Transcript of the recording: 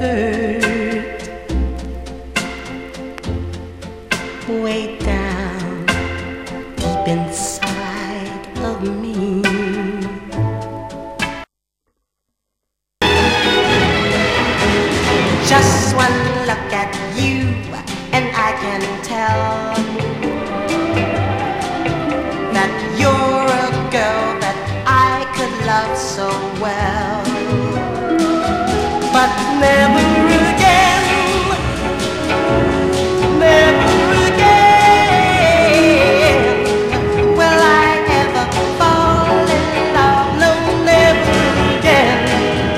hurt way down deep inside of me. Just one look at you and I can